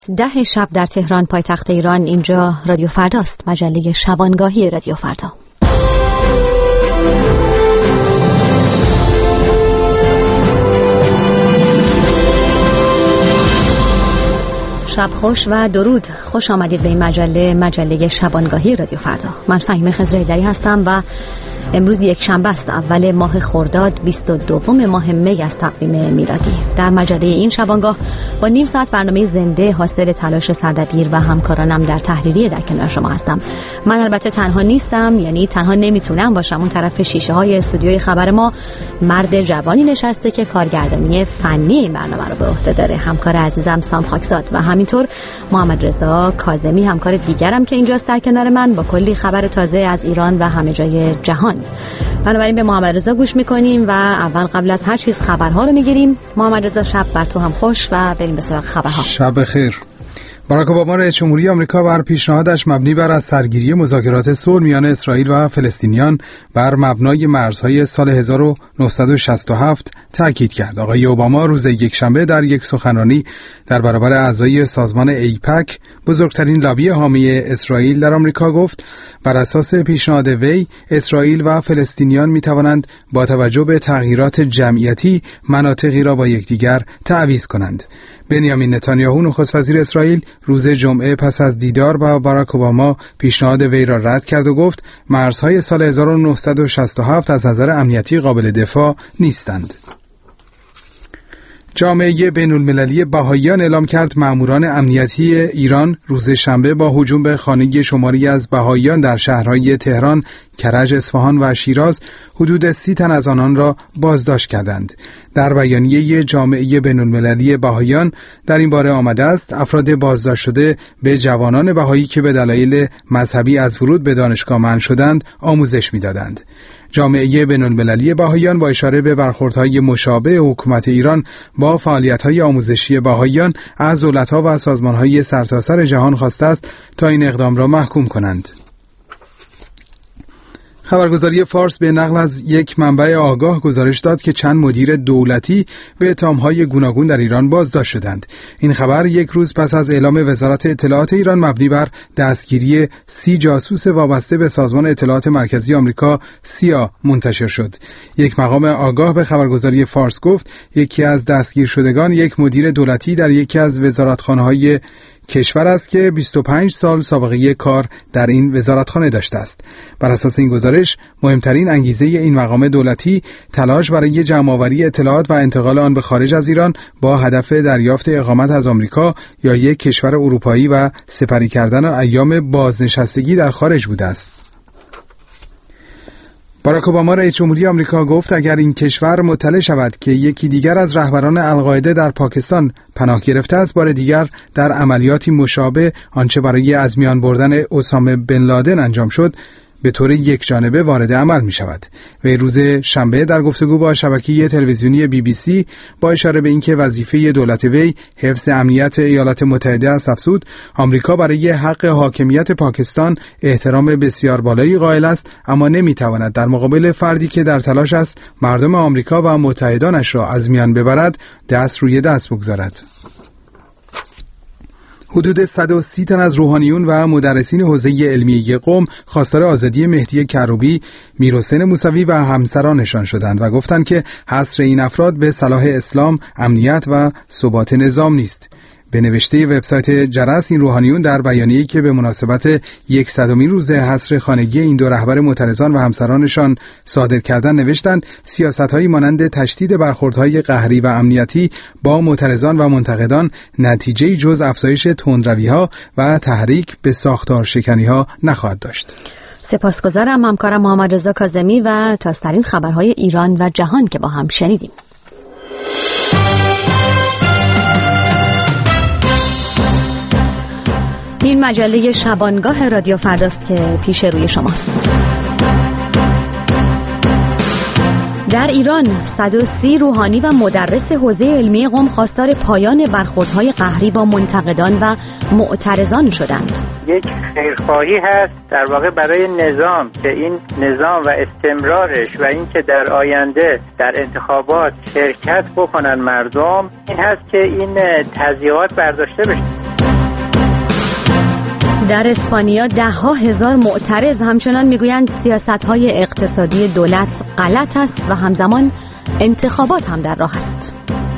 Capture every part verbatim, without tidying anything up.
ده شب در تهران پایتخت ایران. اینجا رادیو فرداست، مجله شبانگاهی رادیو فردا. شب خوش و درود، خوش آمدید به این مجله مجله شبانگاهی رادیو فردا. من فهیمه خضرایی‌دری هستم و امروز یک شنبه است، اول ماه خرداد، بیست و دوم ماه می از تقویم میلادی. در مجله این شبانگاه با نیم ساعت برنامه زنده حاصل تلاش سردبیر و همکارانم در تحریریه در کنار شما هستم. من البته تنها نیستم، یعنی تنها نمیتونم باشم. اون طرف شیشه های استودیوی خبر ما مرد جوانی نشسته که کارگردانی فنی این برنامه رو به عهده داره، همکار عزیزم سام خاکزاد، و همینطور محمد رضا کاظمی همکار دیگرم که اینجاست در کنار من با کلی خبر تازه از ایران و همه جای جهان. بنابراین به محمد رضا گوش میکنیم و اول قبل از هر چیز خبرها رو میگیریم. محمد رضا، شب بر تو هم خوش و بریم به سراغ خبرها. شب خیر. باراک اوباما رئیس جمهوری آمریکا بر پیشنهادش مبنی بر از سرگیری مذاکرات صلح میان اسرائیل و فلسطینیان بر مبنای مرزهای سال هزار و نهصد و شصت و هفت تاکید کرد. آقای اوباما روز یکشنبه در یک سخنرانی در برابر اعضای سازمان ایپک، بزرگترین لابی حامی اسرائیل در آمریکا، گفت بر اساس پیشنهاد وی اسرائیل و فلسطینیان می توانند با توجه به تغییرات جمعیتی مناطقی را با یکدیگر تعویض کنند. بنیامین نتانیاهو نخست وزیر اسرائیل روز جمعه پس از دیدار با باراک اوباما پیشنهاد وی را رد کرد و گفت مرزهای سال هزار و نهصد و شصت و هفت از نظر امنیتی قابل دفاع نیستند. جامعه بین‌المللی بهائیان اعلام کرد ماموران امنیتی ایران روز شنبه با هجوم به خانه شماری از بهائیان در شهرهای تهران، کرج، اصفهان و شیراز حدود سی تن از آنان را بازداشت کردند. در بیانیه جامعه بین‌المللی بهائیان در این باره آمده است افراد بازداشت شده به جوانان بهایی که به دلایل مذهبی از ورود به دانشگاه منع شدند آموزش می‌دادند. جامعه بین‌المللی بهائیان با اشاره به برخوردهای مشابه حکومت ایران با فعالیت‌های آموزشی بهائیان از دولت‌ها و سازمان‌های سرتاسر جهان خواسته است تا این اقدام را محکوم کنند. خبرگزاری فارس به نقل از یک منبع آگاه گزارش داد که چند مدیر دولتی به اتهام‌های گوناگون در ایران بازداشت شدند. این خبر یک روز پس از اعلام وزارت اطلاعات ایران مبنی بر دستگیری سی جاسوس وابسته به سازمان اطلاعات مرکزی آمریکا سیا منتشر شد. یک مقام آگاه به خبرگزاری فارس گفت یکی از دستگیر شدگان یک مدیر دولتی در یکی از وزارتخانه‌های کشور است که بیست و پنج سال سابقه کار در این وزارتخانه داشته است. بر اساس این گزارش مهمترین انگیزه این مقام دولتی تلاش برای جمع‌آوری اطلاعات و انتقال آن به خارج از ایران با هدف دریافت اقامت از آمریکا یا یک کشور اروپایی و سپری کردن ایام بازنشستگی در خارج بوده است. باراک اوباما رئیس جمهوری آمریکا گفت اگر این کشور مطلع شود که یکی دیگر از رهبران القاعده در پاکستان پناه گرفته است، بار دیگر در عملیاتی مشابه آنچه برای از میان بردن اسامه بن لادن انجام شد به طور یک جانبه وارد عمل می شود. وی روز شنبه در گفتگو با شبکه تلویزیونی بی بی سی با اشاره به اینکه وظیفه دولت وی حفظ امنیت ایالات متحده است افزود آمریکا برای حق حاکمیت پاکستان احترام بسیار بالایی قائل است، اما نمی تواند در مقابل فردی که در تلاش است مردم آمریکا و متحدانش را از میان ببرد دست روی دست بگذارد. حدود صد و سی تن از روحانیون و مدرسین حوزه علمیه قم خواستار آزادی مهدی کروبی، میرحسین موسوی و همسرانشان شدند و گفتند که حصر این افراد به صلاح اسلام، امنیت و ثبات نظام نیست. به نوشته وبسایت جرس، این روحانیون در بیانیه‌ای که به مناسبت صدمین روز حصر خانگی این دو رهبر معترضان و همسرانشان صادر کردن نوشتند سیاست‌هایی مانند تشدید برخوردهای قهری و امنیتی با معترضان و منتقدان نتیجه‌ای جز افزایش تندروی‌ها و تحریک به ساختار شکنی‌ها نخواهد داشت. سپاسگزارم همکارم محمد رضا کاظمی و تازه‌ترین خبرهای ایران و جهان که با هم شنیدیم. این مجله شبانگاه رادیو فرداست که پیش روی شماست. در ایران صد و سی روحانی و مدرس حوزه علمی قم خواستار پایان برخوردهای قهری با منتقدان و معترضان شدند. یک خیرخواهی هست در واقع برای نظام که این نظام و استمرارش و اینکه در آینده در انتخابات شرکت بکنن مردم، این هست که این تضییعات برداشته بشه. در اسپانیا ده ها هزار معترض همچنان میگویند سیاست‌های اقتصادی دولت غلط است و همزمان انتخابات هم در راه است.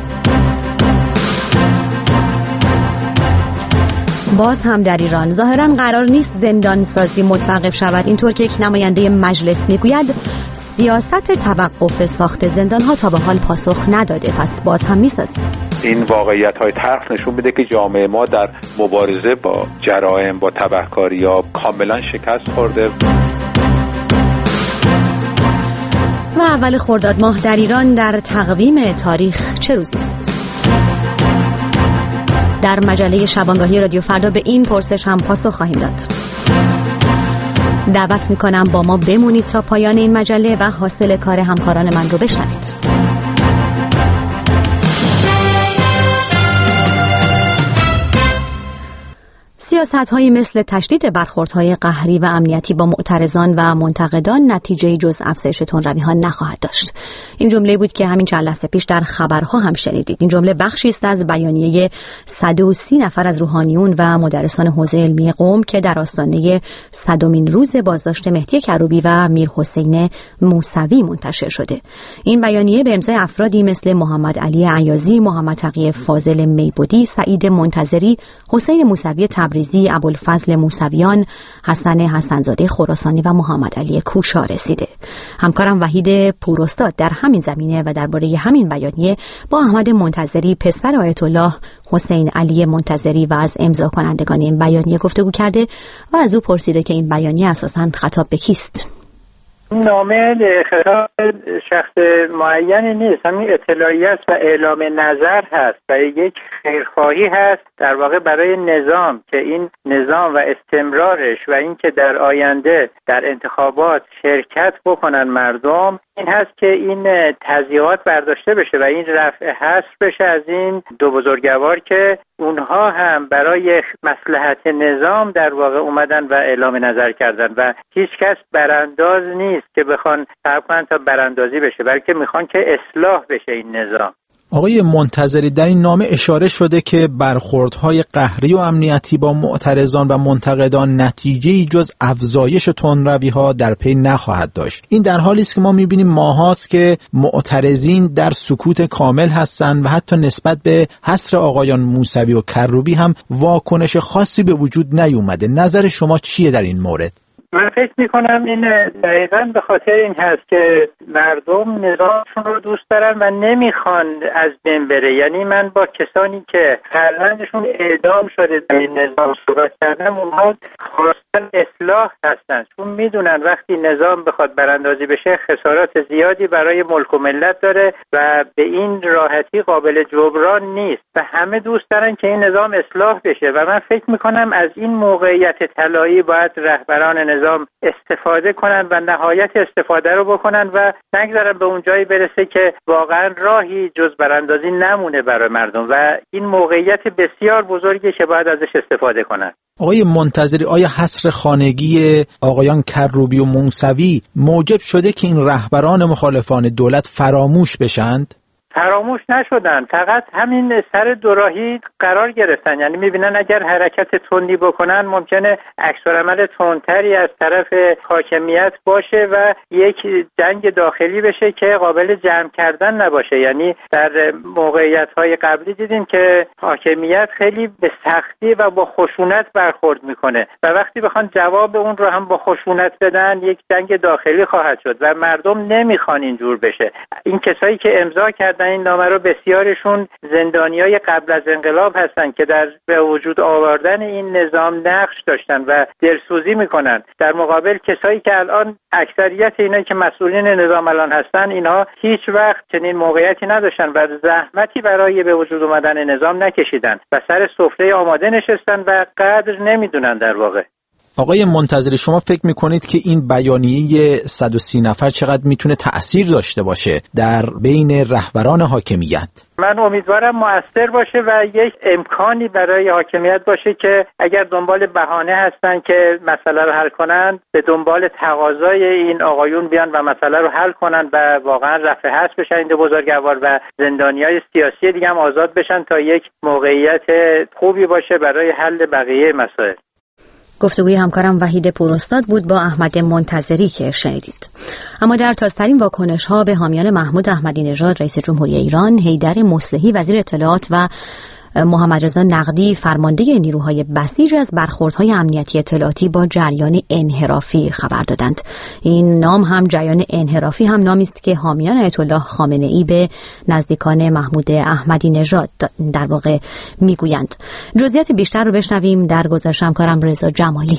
باز هم در ایران ظاهراً قرار نیست زندان سازی متوقف شود، اینطور که یک نماینده مجلس میگوید سیاست توقف ساخت زندان‌ها تا به حال پاسخ نداده، پس باز هم میسازیم. این واقعیت‌های تلخ نشون میده که جامعه ما در مبارزه با جرائم، با تبهکاری‌ها کاملا شکست خورده. و اول خرداد ماه در ایران در تقویم تاریخ چه روزی است؟ در مجله شبانگاهی رادیو فردا به این پرسش هم پاسخ خواهیم داد. دعوت میکنم با ما بمونید تا پایان این مجله و حاصل کار همکاران من رو بشنوید. سیاست‌هایی مثل تشدید برخوردهای قهری و امنیتی با معترضان و منتقدان نتیجه جز افزایش تندروی‌ها نخواهد داشت. این جمله بود که همین چند لحظه پیش در خبرها هم شنیدید. این جمله بخشی است از بیانیه صد و سی نفر از روحانیون و مدرسان حوزه علمی قم که در آستانه صدمین روز بازداشت مهدی کروبی و میرحسین موسوی منتشر شده. این بیانیه به امضای افرادی مثل محمد علی عیاضی، محمد تقی فاضل میبودی، سعید منتظری، حسین موسوی تبریزی، ابوالفضل موسویان، حسن حسنزاده خراسانی و محمد علی کوشا رسیده. همکارم وحید پوراستاد در همین زمینه و درباره همین بیانیه با احمد منتظری پسر آیت الله حسین علی منتظری و از امضا کنندگان این بیانیه گفتگو کرده و از او پرسیده که این بیانیه اساساً خطاب به کیست؟ نامه خطاب شخص معینی نیست، همین اطلاعیه است و اعلام نظر هست و یک خیرخواهی هست در واقع برای نظام که این نظام و استمرارش و اینکه در آینده در انتخابات شرکت بکنن مردم، این هست که این تضییعات برداشته بشه و این رفع حصر بشه از این دو بزرگوار که اونها هم برای مصلحت نظام در واقع اومدن و اعلام نظر کردن و هیچ کس برانداز نیست که بخوان صبر کنن تا براندازی بشه، بلکه میخوان که اصلاح بشه این نظام. آقای منتظری، در این نامه اشاره شده که برخوردهای قهری و امنیتی با معترضان و منتقدان نتیجه‌ای جز افزایش تندروی‌ها در پی نخواهد داشت. این در حالی است که ما می‌بینیم ماهاست که معترضین در سکوت کامل هستند و حتی نسبت به حصر آقایان موسوی و کروبی هم واکنش خاصی به وجود نیومده. نظر شما چیه در این مورد؟ من فکر میکنم این دقیقاً به خاطر این هست که مردم نظامشون رو دوست دارن و نمیخوان از بین بره. یعنی من با کسانی که فرزندشون اعدام شده در این نظام صحبت کردم، اونها خواستن اصلاح هستن، چون میدونن وقتی نظام بخواد براندازی بشه خسارات زیادی برای ملک و ملت داره و به این راحتی قابل جبران نیست و همه دوست دارن که این نظام اصلاح بشه و من فکر میکنم از این موقعیت طلایی باید رهبران نظام استفاده کنن و نهایت استفاده رو بکنن و نگذارن به اون جایی برسه که واقعا راهی جز براندازی نمونه برای مردم و این موقعیت بسیار بزرگی که باید ازش استفاده کنن. آقای منتظری، آیا حصر خانگی آقایان کروبی و موسوی موجب شده که این رهبران مخالفان دولت فراموش بشند؟ فراموش نشدن، فقط همین سر دوراهی قرار گرفتن. یعنی میبینن اگر حرکت تندی بکنن ممکنه عکس‌العمل تندتری از طرف حاکمیت باشه و یک جنگ داخلی بشه که قابل جمع کردن نباشه. یعنی در موقعیت‌های قبلی دیدیم که حاکمیت خیلی به سختی و با خشونت برخورد میکنه و وقتی بخوان جواب اون رو هم با خشونت بدن یک جنگ داخلی خواهد شد و مردم نمیخوان اینجور بشه. این کسایی که امضا کردن این نامه رو بسیارشون زندانیای قبل از انقلاب هستن که در به وجود آوردن این نظام نقش داشتن و دلسوزی میکنن، در مقابل کسایی که الان اکثریت اینایی که مسئولین نظام الان هستن اینها هیچ وقت چنین موقعیتی نداشتن و زحمتی برای به وجود اومدن نظام نکشیدن و سر سفره آماده نشستن و قدر نمیدونن در واقع. آقای منتظری، شما فکر میکنید که این بیانیه صد و سی نفر چقدر میتونه تأثیر داشته باشه در بین رهبران حاکمیت؟ من امیدوارم مؤثر باشه و یک امکانی برای حاکمیت باشه که اگر دنبال بهانه هستن که مسئله رو حل کنن، به دنبال تقاضای این آقایون بیان و مسئله رو حل کنن و واقعا رفع حصر بشن این دو بزرگوار و زندانیای سیاسی دیگه هم آزاد بشن تا یک موقعیت خوبی باشه برای حل بقیه مسائل. گفتگوی همکارم وحید پوراستاد بود با احمد منتظری که شنیدید. اما در تازه‌ترین واکنش‌ها به حامیان محمود احمدی نژاد رئیس جمهوری ایران، حیدر مصلحی وزیر اطلاعات و محمد رضا نقدی فرمانده نیروهای بسیج از برخوردهای امنیتی اطلاعاتی با جریان انحرافی خبر دادند. این نام هم جریان انحرافی هم نامی است که حامیان آیت الله خامنه‌ای به نزدیکان محمود احمدی نژاد در واقع میگویند. جزئیات بیشتر رو بشنویم در گزارش همکارم رضا جمالی.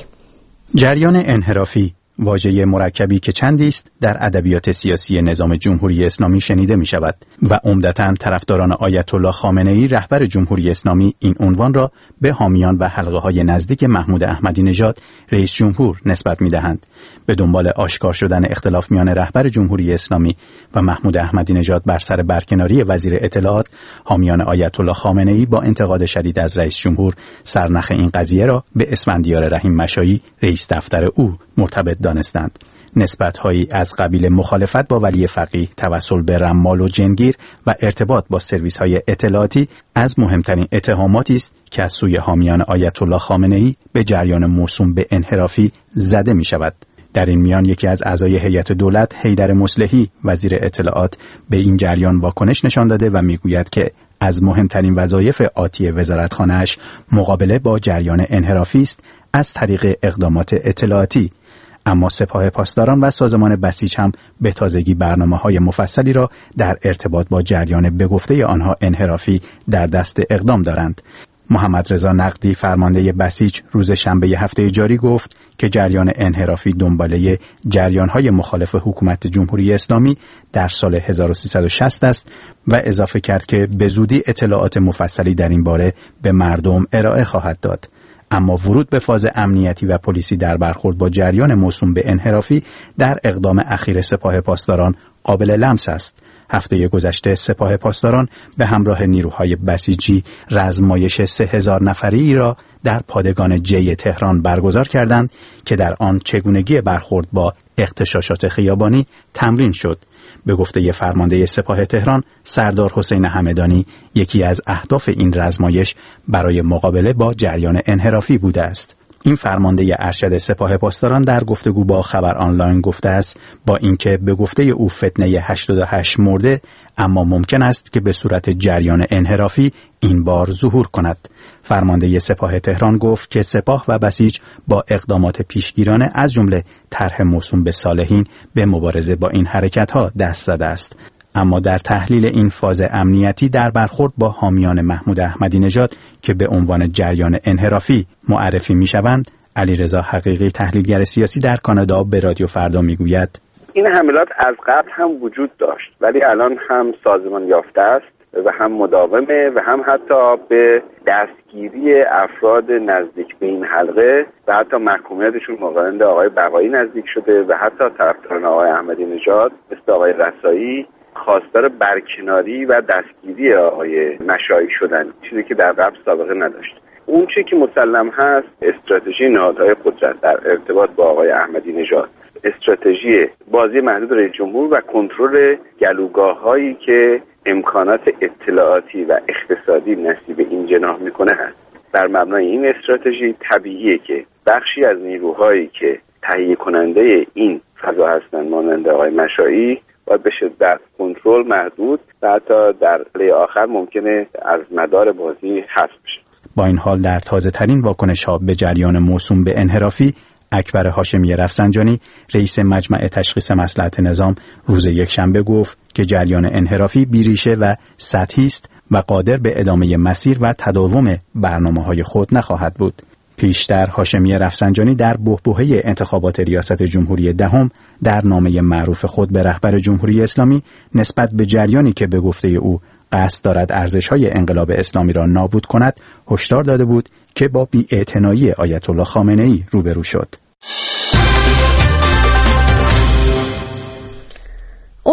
جریان انحرافی واژه مرکبی که چندی است در ادبیات سیاسی نظام جمهوری اسلامی شنیده می شود و عمدتاً طرفداران آیت الله خامنه‌ای رهبر جمهوری اسلامی این عنوان را به حامیان و حلقه های نزدیک محمود احمدی نژاد رئیس جمهور نسبت می دهند. به دنبال آشکار شدن اختلاف میان رهبر جمهوری اسلامی و محمود احمدی نژاد بر سر برکناری وزیر اطلاعات، حامیان آیت الله خامنه‌ای با انتقاد شدید از رئیس جمهور سرنخ این قضیه را به اسفندیار رحیم مشایی رئیس دفتر او مرتبط دانستند. نسبت‌هایی از قبیل مخالفت با ولی فقیه، توسل به رمال و جنگیر و ارتباط با سرویس‌های اطلاعاتی از مهمترین اتهاماتی است که از سوی حامیان آیت الله خامنه‌ای به جریان موسوم به انحرافی زده می‌شود. در این میان یکی از اعضای هیئت دولت، حیدر مصلحی وزیر اطلاعات، به این جریان واکنش نشان داده و میگوید که از مهمترین وظایف آتی وزارتخانه‌اش مقابله با جریان انحرافی است از طریق اقدامات اطلاعاتی. اما سپاه پاسداران و سازمان بسیج هم به تازگی برنامه‌های مفصلی را در ارتباط با جریان به گفته آنها انحرافی در دست اقدام دارند. محمد رضا نقدی فرمانده بسیج روز شنبه هفته جاری گفت که جریان انحرافی دنباله جریان‌های مخالف حکومت جمهوری اسلامی در سال هزار و سیصد و شصت است و اضافه کرد که به زودی اطلاعات مفصلی در این باره به مردم ارائه خواهد داد. اما ورود به فاز امنیتی و پلیسی در برخورد با جریان موسوم به انحرافی در اقدام اخیر سپاه پاسداران قابل لمس است. هفته گذشته سپاه پاسداران به همراه نیروهای بسیجی رزمایش سه هزار نفری را در پادگان جی تهران برگزار کردند که در آن چگونگی برخورد با اغتشاشات خیابانی تمرین شد. به گفته فرمانده سپاه تهران سردار حسین همدانی، یکی از اهداف این رزمایش برای مقابله با جریان انحرافی بوده است. این فرمانده ارشد سپاه پاسداران در گفتگو با خبر آنلاین گفته است با اینکه به گفته او فتنه هشتاد و هشت مرده، اما ممکن است که به صورت جریان انحرافی این بار ظهور کند. فرمانده سپاه تهران گفت که سپاه و بسیج با اقدامات پیشگیرانه از جمله طرح موسوم به صالحین به مبارزه با این حرکت‌ها دست زده است. اما در تحلیل این فاز امنیتی در برخورد با حامیان محمود احمدی نژاد که به عنوان جریان انحرافی معرفی می‌شوند، علیرضا حقیقی تحلیلگر سیاسی در کانادا به رادیو فردا میگوید این حملات از قبل هم وجود داشت ولی الان هم سازمان یافته است و هم مداومه و هم حتی به دستگیری افراد نزدیک به این حلقه و حتی محکومیتشون مانند آقای بقایی نزدیک شده و حتی طرفداران آقای احمدی نژاد مثل آقای رسایی خواستار برکناری و دستگیری آقای مشایی شدن، چیزی که در قبل سابقه نداشت. اون چیزی که مسلم هست استراتژی نهادهای قدرت در ارتباط با آقای احمدی نژاد، استراتژی بازی محدود رئیس جمهور و کنترل گلوگاه‌هایی که امکانات اطلاعاتی و اقتصادی نصیب این جناح میکنه هست. در مبنای این استراتژی طبیعیه که بخشی از نیروهایی که تهیه کننده این فضا هستند مانند آقای مشایی باید به شدت کنترل محدود و حتی در پله آخر ممکنه از مدار بازی حذف بشه. با این حال در تازه ترین واکنش ها به جریان موسوم به انحرافی، اکبر هاشمی رفسنجانی رئیس مجمع تشخیص مصلحت نظام روز یکشنبه گفت که جریان انحرافی بیریشه و سطحی است و قادر به ادامه مسیر و تداوم برنامه‌های خود نخواهد بود. پیشتر هاشمی رفسنجانی در بحبوحه انتخابات ریاست جمهوری دهم در نامه معروف خود به رهبر جمهوری اسلامی نسبت به جریانی که به گفته او قصد دارد ارزش‌های انقلاب اسلامی را نابود کند هشدار داده بود که با بی‌اعتنایی آیت الله خامنه‌ای روبرو شد.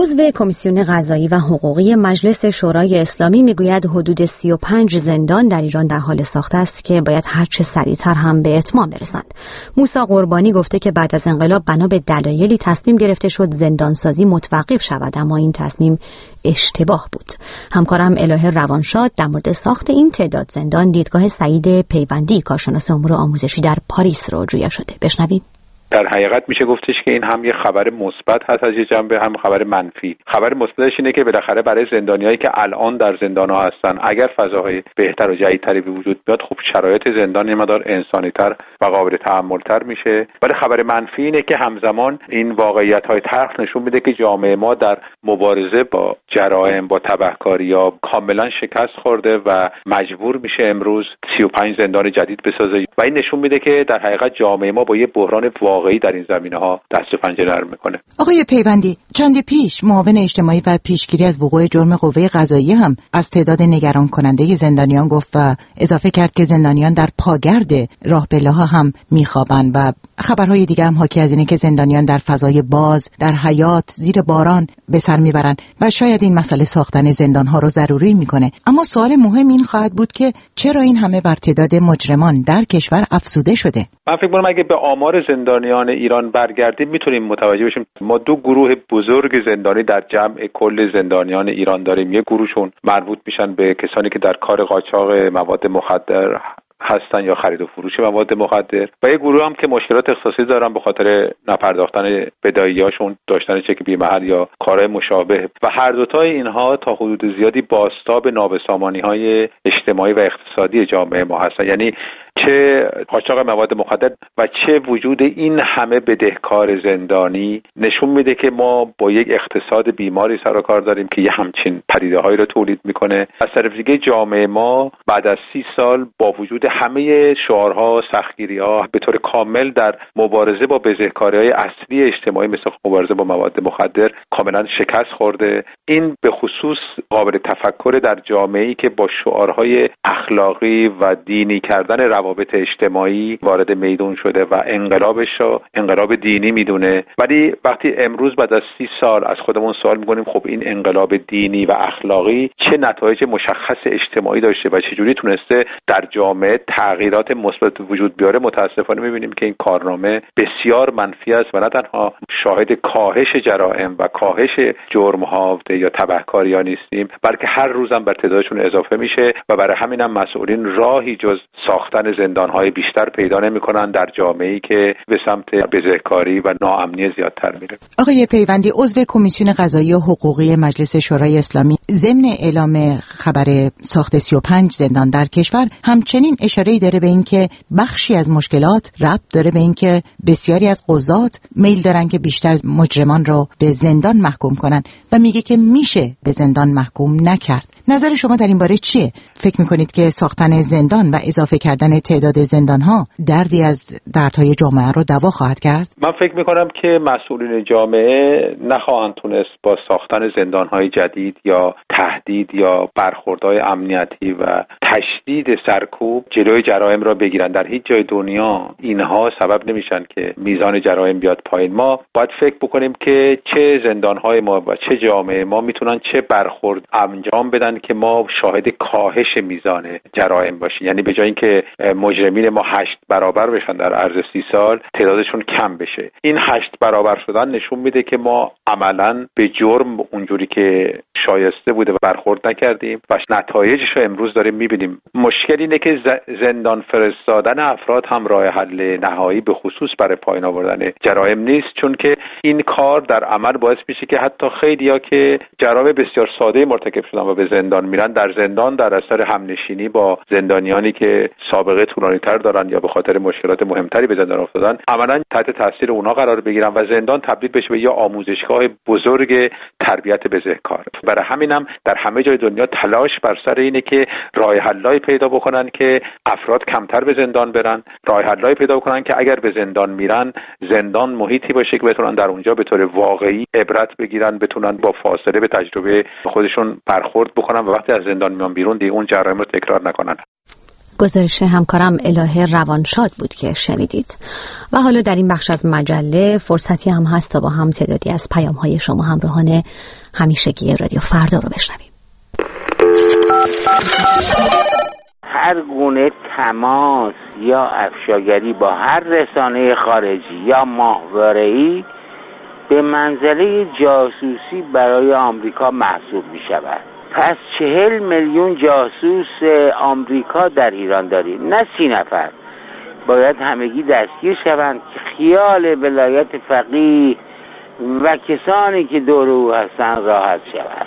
عضو کمیسیون قضایی و حقوقی مجلس شورای اسلامی میگوید حدود سی و پنج زندان در ایران در حال ساخت است که باید هر چه سریعتر هم به اتمام برسند. موسی قربانی گفته که بعد از انقلاب بنا به دلایلی تصمیم گرفته شد زندانسازی متوقف شود، اما این تصمیم اشتباه بود. همکارم الهه روانشاد در مورد ساخت این تعداد زندان دیدگاه سعید پیوندی کارشناس امور آموزشی در پاریس رو جویا شده. بشنویم. در حقیقت میشه گفتش که این هم یه خبر مثبت هست از یه جنبه، هم خبر منفی. خبر مثبتش اینه که بالاخره برای زندانیایی که الان در زندان‌ها هستن اگر فضاهای بهتر و جدیدتری به وجود بیاد، خب شرایط زندان یه مقدار انسانی‌تر و قابل تحمل‌تر میشه. ولی خبر منفی اینه که همزمان این واقعیت‌های تلخ نشون میده که جامعه ما در مبارزه با جرائم، با تبهکاری‌ها کاملا شکست خورده و مجبور میشه امروز سی و پنج زندان جدید بسازه و این نشون میده که در حقیقت جامعه ما با یه بحران واقعی در این زمینه‌ها دست و پنجه نرم میکنه. آقای پیوندی، چند پیش معاون اجتماعی و پیشگیری از وقوع جرم قوه قضاییه هم از تعداد نگران کننده زندانیان گفت و اضافه کرد که زندانیان در پاگرد راه پله‌ها هم میخوابند و خبرهای دیگه هم حاکی از اینه که زندانیان در فضای باز، در حیاط، زیر باران به سر میبرند و شاید این مسئله ساختن زندان‌ها رو ضروری میکنه. اما سوال مهم این خواهد بود که چرا این همه بر تعداد مجرمان در کشور افزوده شده؟ من فکر می‌کنم اگه به آمار زندانیان ایران برگردیم میتونیم متوجه بشیم ما دو گروه بزرگ زندانی در جمع کل زندانیان ایران داریم. یک گروهشون مربوط میشن به کسانی که در کار قاچاق مواد مخدر هستن یا خرید و فروش مواد مخدر و یه گروه هم که مشکلات اختصاصی دارن به خاطر نپرداختن بداهی‌هاشون، داشتن چک بی‌محل یا کارهای مشابه و هر دوتای اینها تا حدود زیادی بازتاب نابسامانی‌های اجتماعی و اقتصادی جامعه ما هستن. یعنی چه قاچاق مواد مخدر و چه وجود این همه بدهکار زندانی نشون میده که ما با یک اقتصاد بیماری سر و کار داریم که یه همچین پدیده‌هایی رو تولید میکنه. از طرف دیگه جامعه ما بعد از سی سال با وجود همه شعارها، سختگیری‌ها به طور کامل در مبارزه با بدهکاری‌های اصلی اجتماعی مثل مبارزه با مواد مخدر کاملا شکست خورده. این به خصوص قابل تفکر در جامعه‌ای که با شعارهای اخلاقی و دینی کردن روابط اجتماعی وارد میدون شده و انقلابش رو انقلاب دینی میدونه. ولی وقتی امروز بعد از سی سال از خودمون سوال میکنیم خب این انقلاب دینی و اخلاقی چه نتایج مشخص اجتماعی داشته و چجوری تونسته در جامعه تغییرات مثبت وجود بیاره، متاسفانه میبینیم که این کارنامه بسیار منفی است و نه تنها شاهد کاهش جرائم و کاهش جرم‌ها یا تبهکاری‌ها نیستیم، بلکه هر روزم بر تعدادشون اضافه میشه و برای همینم مسئولین راهی جز ساختن زندان‌های بیشتر پیدا نمی‌کنن در جامعه‌ای که به سمت بزهکاری و ناامنی زیادتر میره. آقای پیوندی، عضو کمیسیون قضایی و حقوقی مجلس شورای اسلامی، ضمن اعلام خبر ساخت سی و پنج زندان در کشور همچنین اشاره‌ای داره به اینکه بخشی از مشکلات ربط داره به اینکه بسیاری از قضات میل دارن که بیشتر مجرمان رو به زندان محکوم کنن و میگه که میشه به زندان محکوم نکرد. نظر شما در این باره چیه؟ فکر میکنید که ساختن زندان و اضافه کردن تعداد زندان‌ها دردی از دردهای جامعه رو دوا خواهد کرد؟ من فکر میکنم که مسئولین جامعه نخواهند تونست با ساختن زندان‌های جدید یا تهدید یا برخوردهای امنیتی و تشدید سرکوب جلوی جرایم را بگیرن. در هیچ جای دنیا اینها سبب نمیشن که میزان جرایم بیاد پایین. ما باید فکر بکنیم که چه زندان‌های ما و چه جامعه ما میتونن چه برخورد انجام بدن که ما شاهد کاهش میزان جرایم باشیم. یعنی به جای اینکه مجرمین ما هشت برابر بشن در عرض سی سال، تعدادشون کم بشه. این هشت برابر شدن نشون میده که ما عملاً به جرم اونجوری که شایسته بوده و برخورد نکردیم و نتایجش رو امروز داریم میبینیم. مشکل اینه که زندان فرستادن افراد هم راه حل نهایی به خصوص برای پایین آوردن جرایم نیست، چون که این کار در عمل باعث میشه که حتی خیلیا که جرایم بسیار ساده مرتکب شدن و به زندان میرن، در زندان در اثر همنشینی با زندانیانی که سابقه طولانی‌تر دارن یا به خاطر مشکلات مهمتری به زندان افتادن، عملاً تحت تاثیر اونها قرار بگیرن و زندان تبدیل بشه به یه آموزشگاه بزرگ تربیت بزهکار. برای همینم در همه جای دنیا تلاش بر سر اینه که راه حل‌هایی پیدا بکنن که افراد کمتر به زندان برن، راه حل‌هایی پیدا بکنن که اگر به زندان میرن، زندان محیطی باشه که بتونن در اونجا به طور واقعی عبرت بگیرن، بتونن با فاصله به تجربه خودشون برخورد بکنن و وقتی از زندان میان بیرون دیگه اون جرایم رو تکرار نکنن. گزارش همکارم الهه روانشاد بود که شنیدید. و حالا در این بخش از مجله فرصتی هم هست تا با هم تعدادی از پیام‌های شما همراهان همیشگی رادیو فردا رو بشنویم. هر گونه تماس یا افشاگری با هر رسانه خارجی یا ماهواره‌ای به منزله جاسوسی برای آمریکا محسوب می شود. پس چهل میلیون جاسوس آمریکا در ایران داریم، نه سی نفر. باید همگی دستگیر شوند که خیال ولایت فقیه و کسانی که دور او هستند راحت شود.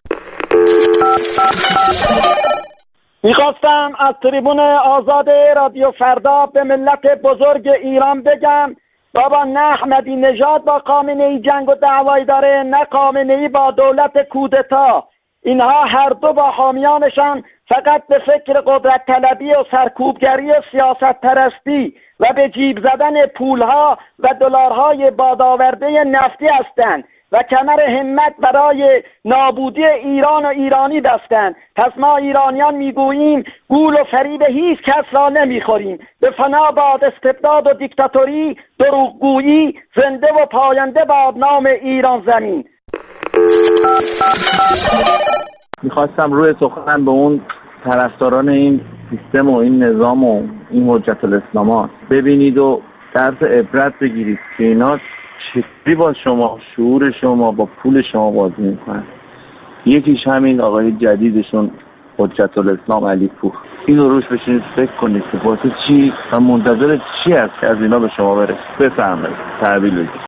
میخواستم از تریبون آزاد رادیو فردا به ملت بزرگ ایران بگم بابا نه احمدی نژاد با خامنه ای جنگ و دعوایی داره، نه خامنه ای با دولت کودتا. اینها هر دو با حامیانشان فقط به فکر قدرت طلبی و سرکوبگری و سیاست پرستی و به جیب زدن پولها و دلارهای بادآورده نفتی هستند و کمر همت برای نابودی ایران و ایرانی بستند. پس ما ایرانیان میگوییم گول و فریب هیچ کس را نمیخوریم. به فنا باد استبداد و دیکتاتوری، دروغگویی، زنده و پاینده باد نام ایران زمین. میخواستم روی سخنم به اون طرفداران این سیستم و این نظام و این حجت الاسلام ببینید و درس عبرت بگیرید که اینا چطوری با شما، شعور شما، با پول شما بازی میکنن. یکیش همین آقای جدیدشون حجت الاسلام علی پور. اینو روش بشینید فکر کنید که واسه چی و منتظر چی هست که از اینا به شما برسه. بفرمایید تحویل بدید.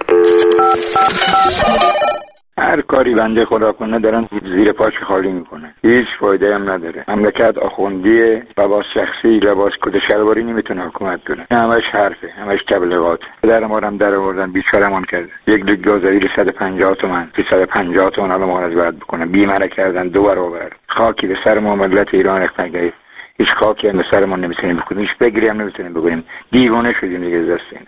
هر کاری بنده خدا کنه دارن زیر پاش خالی میکنه، هیچ فایده هم نداره. مملکت آخوندیه، لباس شخصی، لباس کت شلواری نمیتونه حکومت کنه. همش حرفه، همش تبلیغات. در ما هم در آوردن، بیچاره‌مون کرد. یک لیتر گازوئیل صد و پنجاه تومن، صد و پنجاه تومن حالا مراقبت بکنه. بیمه کردن دو برابر. خاکی به سر ما ملت ایران ریختن. هیچ خاکی هم به سر ما نمیتونیم بکنیم، هیچ بگیری هم نمیتونیم بگیریم. دیوانه شدیم دیگه دستین.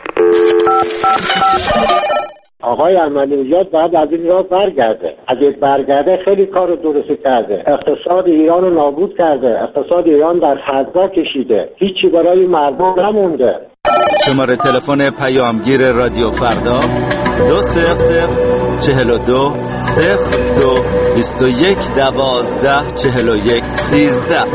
آقای احمدی نژاد باید از این راه برگرده. اگه برگرده خیلی کار رو درست کرده. اقتصاد ایران رو نابود کرده. اقتصاد ایران در فضا کشیده. هیچی برای مردم نمونده. شماره تلفن پیامگیر رادیو فردا دو صفر صفر چهل و دو صفر دو بیست و یک دوازده چهل و یک سیزده.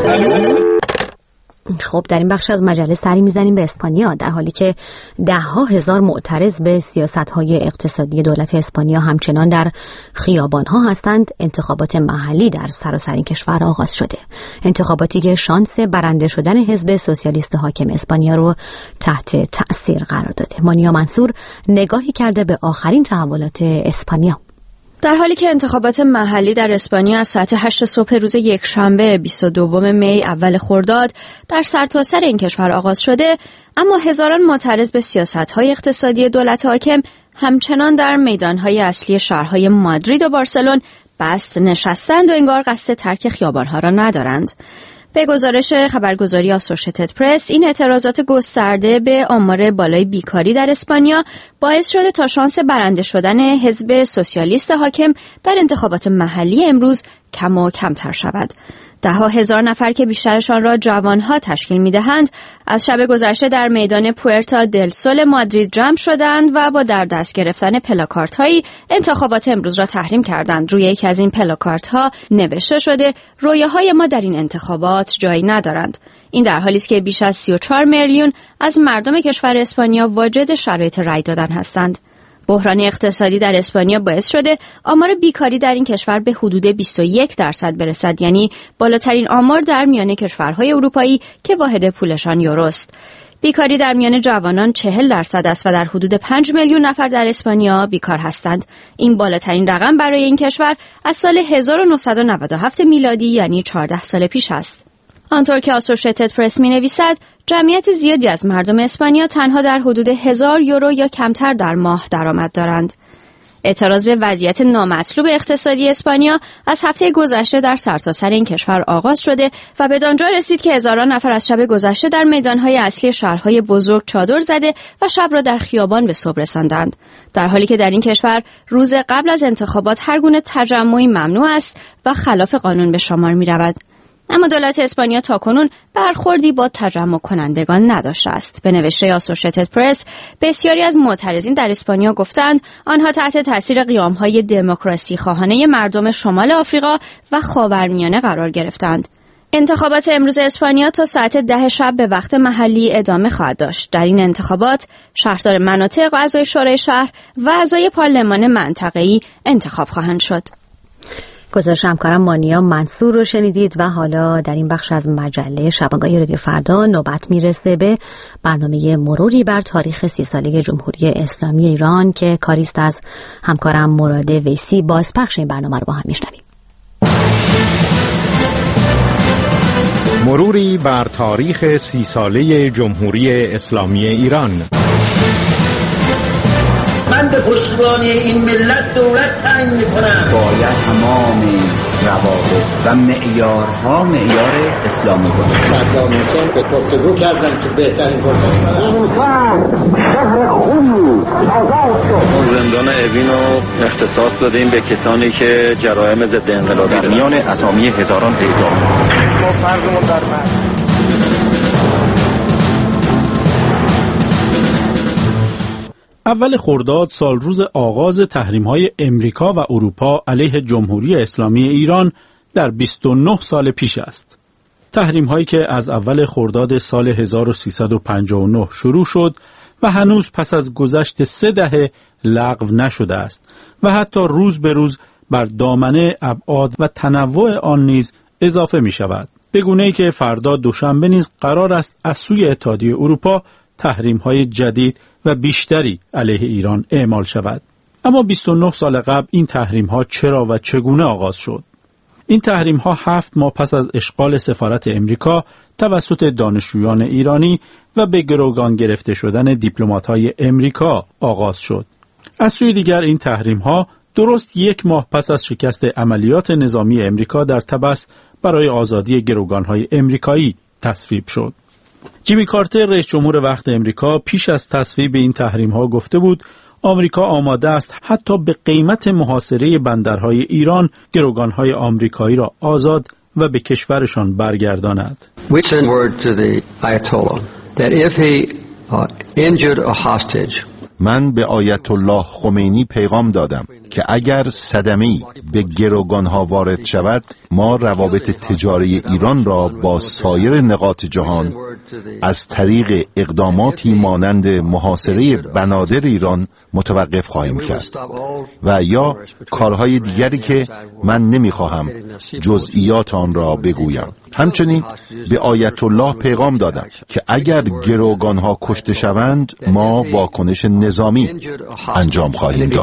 خب در این بخش از مجله سری میزنیم به اسپانیا، در حالی که ده ها هزار معترض به سیاست‌های اقتصادی دولت اسپانیا همچنان در خیابان‌ها هستند. انتخابات محلی در سراسر این کشور آغاز شده، انتخاباتی که شانس برنده شدن حزب سوسیالیست حاکم اسپانیا رو تحت تأثیر قرار داده. مانیا منصور نگاهی کرده به آخرین تحولات اسپانیا. در حالی که انتخابات محلی در اسپانیا از ساعت هشت صبح روز یکشنبه بیست و دوم می اول خرداد در سرتاسر این کشور آغاز شده، اما هزاران معترض به سیاست‌های اقتصادی دولت حاکم همچنان در میدان‌های اصلی شهرهای مادرید و بارسلون بست نشستند و انگار قصد ترک خیابان‌ها را ندارند. به گزارش خبرگزاری آسوشیتد پرس، این اعتراضات گسترده به آمار بالای بیکاری در اسپانیا باعث شده تا شانس برنده شدن حزب سوسیالیست حاکم در انتخابات محلی امروز کم و کمتر شود. ده ها هزار نفر که بیشترشان را جوانها تشکیل می‌دهند، از شب گذشته در میدان پوئرتا دل سول مادرید جمع شدند و با در دست گرفتن پلاکاردهایی انتخابات امروز را تحریم کردند. روی یکی از این پلاکاردها نوشته شده رویاهای ما در این انتخابات جایی ندارند. این در حالی است که بیش از سی و چهار میلیون از مردم کشور اسپانیا واجد شرایط رأی دادن هستند. بحران اقتصادی در اسپانیا باعث شده آمار بیکاری در این کشور به حدود بیست و یک درصد برسد، یعنی بالاترین آمار در میان کشورهای اروپایی که واحد پولشان یوروست. بیکاری در میان جوانان چهل درصد است و در حدود پنج میلیون نفر در اسپانیا بیکار هستند. این بالاترین رقم برای این کشور از سال هزار و نهصد و نود و هفت میلادی، یعنی چهارده سال پیش است. آنطور که آسوشیتد پرس می‌نویسد، جمعیت زیادی از مردم اسپانیا تنها در حدود هزار یورو یا کمتر در ماه درآمد دارند. اعتراض به وضعیت نامطلوب اقتصادی اسپانیا از هفته گذشته در سرتاسر این کشور آغاز شده و به آنجا رسید که هزاران نفر از شب گذشته در میدان‌های اصلی شهرهای بزرگ چادر زده و شب را در خیابان به صبح رساندند. در حالی که در این کشور روز قبل از انتخابات هر گونه تجمعی ممنوع است و خلاف قانون به شمار می‌رود. اما دولت اسپانیا تاکنون برخوردی با تجمع کنندگان نداشته است. به نوشته آسوشیتد پرس، بسیاری از معترضین در اسپانیا گفتند آنها تحت تاثیر قیام‌های دموکراسی خواهانه مردم شمال آفریقا و خاورمیانه قرار گرفتند. انتخابات امروز اسپانیا تا ساعت ده شب به وقت محلی ادامه خواهد داشت. در این انتخابات شهردار مناطق و اعضای شورای شهر و اعضای پارلمان منطقه‌ای انتخاب خواهند شد. گزارش همکارم مانیا منصور رو شنیدید و حالا در این بخش از مجله شبانگاهی رادیو فردا نوبت میرسه به برنامه مروری بر تاریخ سی ساله جمهوری اسلامی ایران که کاریست از همکارم مراد ویسی. بازپخش این برنامه رو با هم میشنویم. مروری بر تاریخ سی ساله جمهوری اسلامی ایران. من به پشتیبانی این ملت دولت تعیین می‌کنم. باید تمام روابط و معیارها معیار اسلامی باشد. صدام حسین به گفتگو کردن که بهترین گفتگو. این شهر خونی آزاد شد. زندان اوین رو اختصاص دادیم به کسانی که جرایم ضد انقلابی در میان اسامی هزاران اعدام. ما فرضمون در من. اول خرداد سال روز آغاز تحریم‌های امریکا و اروپا علیه جمهوری اسلامی ایران در بیست و نه سال پیش است. تحریم‌هایی که از اول خرداد سال هزار و سیصد و پنجاه و نه شروع شد و هنوز پس از گذشت سه دهه لغو نشده است و حتی روز به روز بر دامنه ابعاد و تنوع آن نیز اضافه می شود. به گونه‌ای که فردا دوشنبه نیز قرار است از سوی اتحادیه اروپا تحریم‌های جدید و بیشتری علیه ایران اعمال شود. اما بیست و نه سال قبل این تحریم‌ها چرا و چگونه آغاز شد؟ این تحریم‌ها هفت ماه پس از اشغال سفارت امریکا توسط دانشجویان ایرانی و به گروگان گرفته شدن دیپلمات‌های امریکا آغاز شد. از سوی دیگر این تحریم‌ها درست یک ماه پس از شکست عملیات نظامی امریکا در طبس برای آزادی گروگان‌های امریکایی تصویب شد. جیمی کارتر رئیس جمهور وقت امریکا پیش از تصویب این تحریم‌ها گفته بود آمریکا آماده است حتی به قیمت محاصره بندرهای ایران گروگان‌های آمریکایی را آزاد و به کشورشان برگرداند. We send word to the Ayatollah that if he uh, injured a hostage. من به آیت الله خمینی پیغام دادم که اگر صدمه‌ای به گروگان‌ها وارد شود ما روابط تجاری ایران را با سایر نقاط جهان از طریق اقداماتی مانند محاصره بنادر ایران متوقف خواهیم کرد و یا کارهای دیگری که من نمیخواهم جزئیات آن را بگویم. همچنین به آیت الله پیغام دادم که اگر گروگان‌ها کشته شوند ما واکنش نظامی انجام خواهیم داد.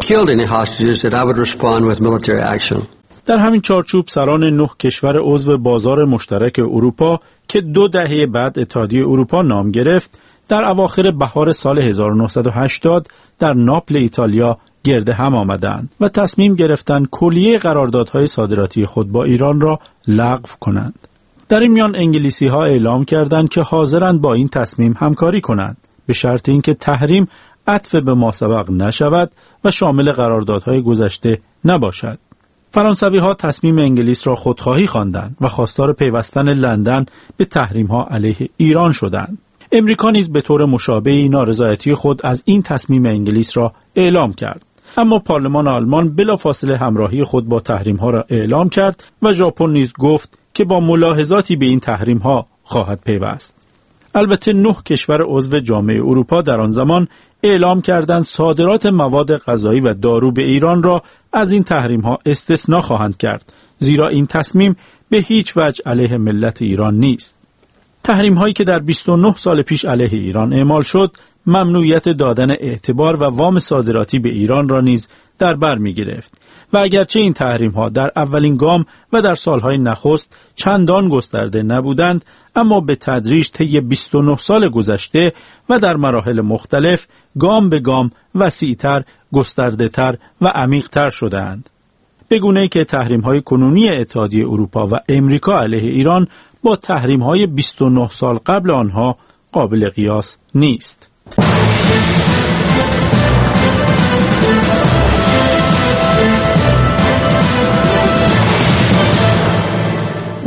در همین چارچوب سران نه کشور عضو بازار مشترک اروپا که دو دهه بعد اتحادیه اروپا نام گرفت در اواخر بهار سال هزار و نهصد و هشتاد در ناپل ایتالیا گرد هم آمدند و تصمیم گرفتند کلیه قراردادهای صادراتی خود با ایران را لغو کنند. در این میان انگلیسی ها اعلام کردند که حاضرند با این تصمیم همکاری کنند به شرط اینکه تحریم عطف به ماسبق نشود و شامل قراردادهای گذشته نباشد. فرانسوی ها تصمیم انگلیس را خودخواهی خواندند و خواستار پیوستن لندن به تحریم ها علیه ایران شدند. امریکا نیز به طور مشابهی نارضایتی خود از این تصمیم انگلیس را اعلام کرد. اما پارلمان آلمان بلافاصله همراهی خود با تحریم ها را اعلام کرد و ژاپن نیز گفت که با ملاحظاتی به این تحریم ها خواهد پیوست. البته نه کشور عضو جامعه اروپا در آن زمان اعلام کردند صادرات مواد غذایی و دارو به ایران را از این تحریم ها استثناء خواهند کرد، زیرا این تصمیم به هیچ وجه علیه ملت ایران نیست. تحریم هایی که در بیست و نه سال پیش علیه ایران اعمال شد، ممنوعیت دادن اعتبار و وام صادراتی به ایران را نیز در بر می گرفت و اگرچه این تحریم ها در اولین گام و در سالهای نخست چندان گسترده نبودند، اما به تدریج طی بیست و نه سال گذشته و در مراحل مختلف گام به گام وسیع‌تر، گسترده‌تر و عمیق‌تر شده‌اند. به گونه‌ای که تحریم‌های کنونی اتحادیه اروپا و امریکا علیه ایران با تحریم‌های بیست و نه سال قبل آنها قابل قیاس نیست.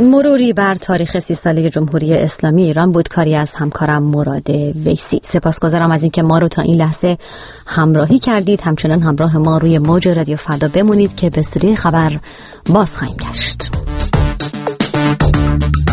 مروری بر تاریخ سی ساله جمهوری اسلامی ایران بود، کاری از همکارم مراد ویسی. سپاسگزارم از اینکه ما رو تا این لحظه همراهی کردید. همچنان همراه ما روی موج رادیو فردا بمونید که به سری خبر باز خواهیم گشت.